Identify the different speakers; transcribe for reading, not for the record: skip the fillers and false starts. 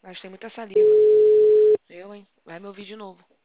Speaker 1: Gastei muita saliva. Eu, hein? Vai me ouvir de novo.